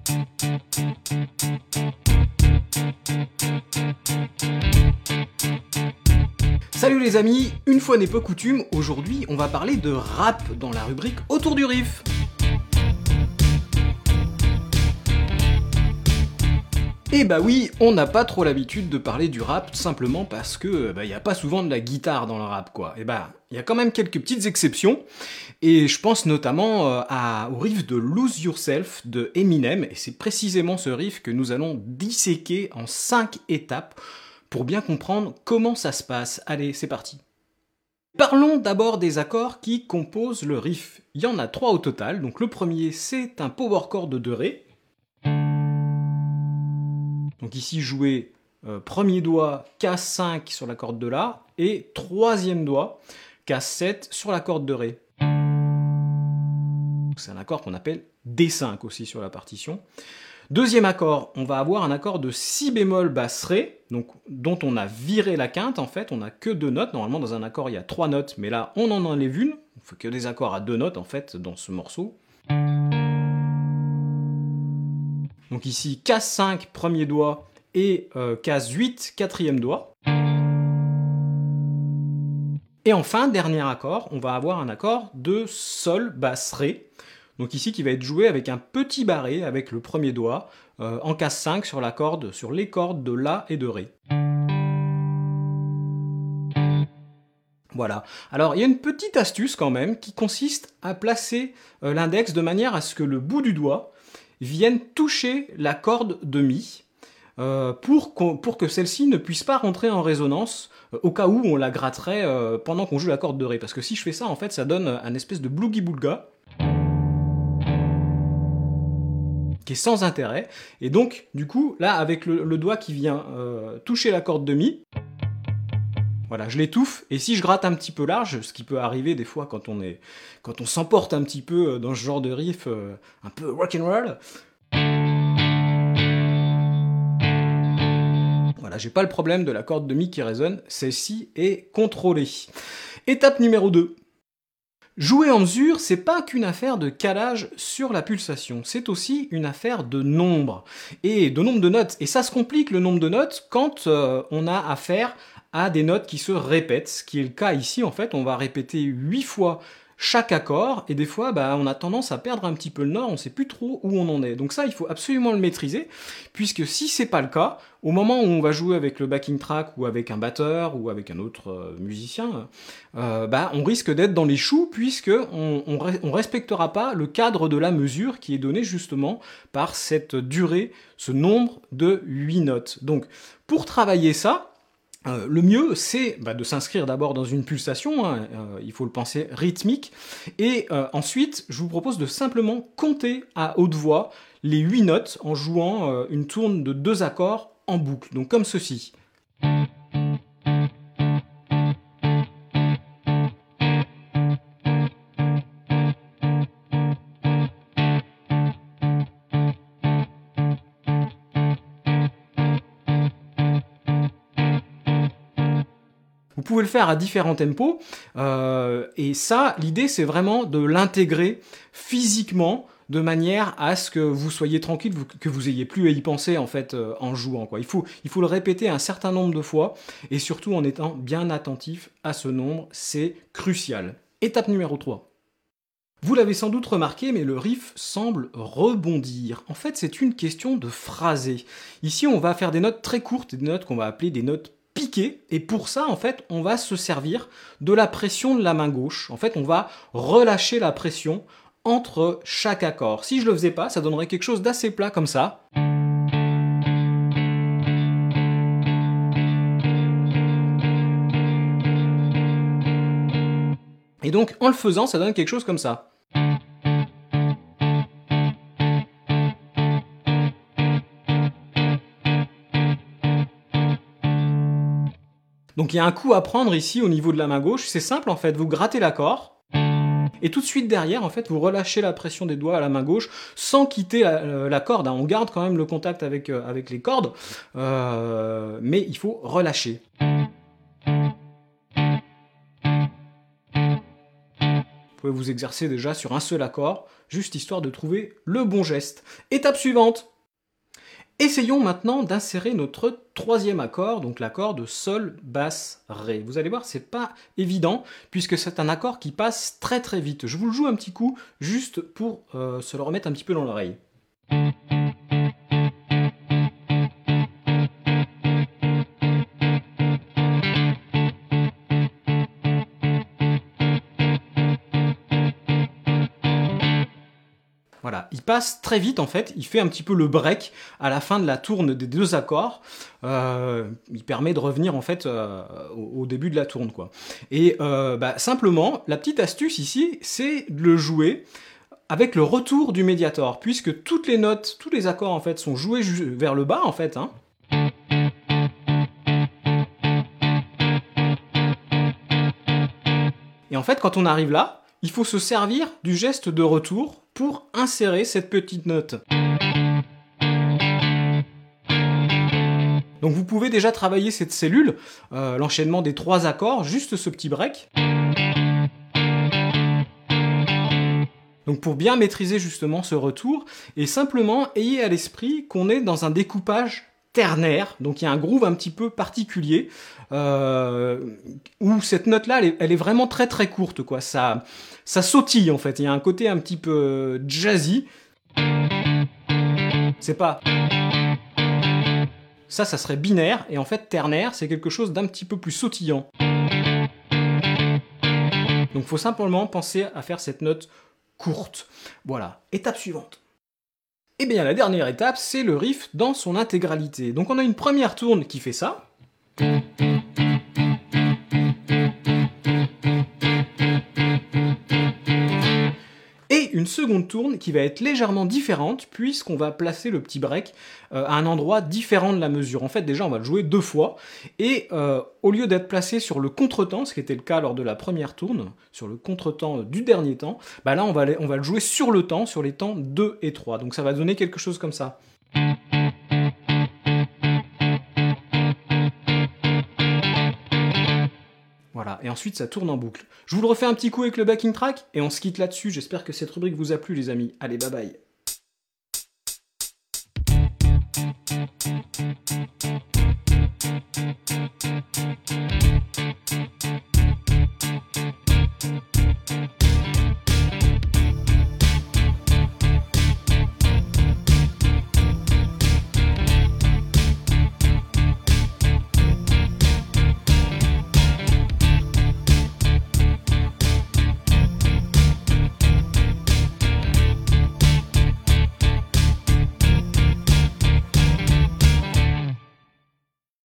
Salut les amis, une fois n'est pas coutume, aujourd'hui on va parler de rap dans la rubrique Autour du riff. Et bah oui, on n'a pas trop l'habitude de parler du rap, simplement parce que y a pas souvent de la guitare dans le rap quoi. Et bah, il y a quand même quelques petites exceptions, et je pense notamment au riff de Lose Yourself de Eminem, et c'est précisément ce riff que nous allons disséquer en 5 étapes pour bien comprendre comment ça se passe. Allez, c'est parti. Parlons d'abord des accords qui composent le riff. Il y en a 3 au total, donc le premier c'est un power chord de Ré. Donc ici joué premier doigt, Ca5 sur la corde de La, et troisième doigt, Ca7 sur la corde de Ré. C'est un accord qu'on appelle D5 aussi sur la partition. Deuxième accord, on va avoir un accord de Si bémol basse Ré, donc, dont on a viré la quinte en fait, on n'a que 2 notes. Normalement dans un accord il y a 3 notes, mais là on en enlève une, on fait que des accords à 2 notes en fait dans ce morceau. Donc ici Ca5 premier doigt et Ca8 quatrième doigt. Et enfin, dernier accord, on va avoir un accord de Sol basse Ré. Donc ici qui va être joué avec un petit barré avec le premier doigt en Ca5 sur les cordes de La et de Ré. Voilà. Alors il y a une petite astuce quand même qui consiste à placer l'index de manière à ce que le bout du doigt vienne toucher la corde de Mi pour que celle-ci ne puisse pas rentrer en résonance au cas où on la gratterait pendant qu'on joue la corde de Ré. Parce que si je fais ça, en fait, ça donne un espèce de boogie-boulga qui est sans intérêt. Et donc, du coup, là, avec le doigt qui vient toucher la corde de Mi, voilà, je l'étouffe, et si je gratte un petit peu large, ce qui peut arriver des fois quand on s'emporte un petit peu dans ce genre de riff un peu rock'n'roll, voilà, j'ai pas le problème de la corde de Mi qui résonne, celle-ci est contrôlée. Étape numéro 2. Jouer en mesure, c'est pas qu'une affaire de calage sur la pulsation, c'est aussi une affaire de nombre, et de nombre de notes. Et ça se complique le nombre de notes quand on a affaire à des notes qui se répètent, ce qui est le cas ici en fait, on va répéter 8 fois chaque accord, et des fois on a tendance à perdre un petit peu le nord, on sait plus trop où on en est. Donc ça, il faut absolument le maîtriser, puisque si c'est pas le cas, au moment où on va jouer avec le backing track, ou avec un batteur, ou avec un autre musicien, on risque d'être dans les choux, puisque on respectera pas le cadre de la mesure qui est donné justement par cette durée, ce nombre de 8 notes. Donc, pour travailler ça, le mieux, c'est de s'inscrire d'abord dans une pulsation, il faut le penser rythmique, et ensuite, je vous propose de simplement compter à haute voix les 8 notes en jouant une tourne de 2 accords en boucle, donc comme ceci. Vous pouvez le faire à différents tempos, et ça, l'idée c'est vraiment de l'intégrer physiquement, de manière à ce que vous soyez tranquille, que vous ayez plus à y penser en fait en jouant, quoi. Il faut le répéter un certain nombre de fois, et surtout en étant bien attentif à ce nombre, c'est crucial. Étape numéro 3. Vous l'avez sans doute remarqué, mais le riff semble rebondir. En fait, c'est une question de phrasé. Ici, on va faire des notes très courtes, des notes qu'on va appeler des notes piquées, et pour ça, en fait, on va se servir de la pression de la main gauche. En fait, on va relâcher la pression entre chaque accord. Si je le faisais pas, ça donnerait quelque chose d'assez plat comme ça. Et donc, en le faisant, ça donne quelque chose comme ça. Donc il y a un coup à prendre ici au niveau de la main gauche, c'est simple en fait, vous grattez l'accord, et tout de suite derrière, en fait, vous relâchez la pression des doigts à la main gauche sans quitter la corde. On garde quand même le contact avec les cordes, mais il faut relâcher. Vous pouvez vous exercer déjà sur un seul accord, juste histoire de trouver le bon geste. Étape suivante. Essayons maintenant d'insérer notre troisième accord, donc l'accord de Sol, Basse, Ré. Vous allez voir, c'est pas évident, puisque c'est un accord qui passe très très vite. Je vous le joue un petit coup, juste pour se le remettre un petit peu dans l'oreille. Voilà, il passe très vite en fait, il fait un petit peu le break à la fin de la tourne des deux accords. Il permet de revenir en fait au début de la tourne, quoi. Et simplement, la petite astuce ici, c'est de le jouer avec le retour du médiator, puisque toutes les notes, tous les accords en fait sont joués vers le bas en fait, hein. Et en fait, quand on arrive là, il faut se servir du geste de retour pour insérer cette petite note. Donc vous pouvez déjà travailler cette cellule, l'enchaînement des 3 accords, juste ce petit break. Donc pour bien maîtriser justement ce retour, et simplement ayez à l'esprit qu'on est dans un découpage ternaire, donc il y a un groove un petit peu particulier, où cette note-là, elle est vraiment très très courte, quoi. Ça sautille en fait, il y a un côté un petit peu jazzy. C'est pas... Ça serait binaire, et en fait ternaire, c'est quelque chose d'un petit peu plus sautillant. Donc faut simplement penser à faire cette note courte. Voilà, étape suivante. Et bien la dernière étape, c'est le riff dans son intégralité. Donc on a une première tourne qui fait ça. Et une seconde tourne qui va être légèrement différente, puisqu'on va placer le petit break à un endroit différent de la mesure. En fait, déjà, on va le jouer 2 fois, et au lieu d'être placé sur le contretemps, ce qui était le cas lors de la première tourne, sur le contretemps du dernier temps, bah là, on va le jouer sur le temps, sur les temps 2 et 3. Donc ça va donner quelque chose comme ça. Voilà, et ensuite ça tourne en boucle. Je vous le refais un petit coup avec le backing track, et on se quitte là-dessus. J'espère que cette rubrique vous a plu, les amis. Allez, bye bye.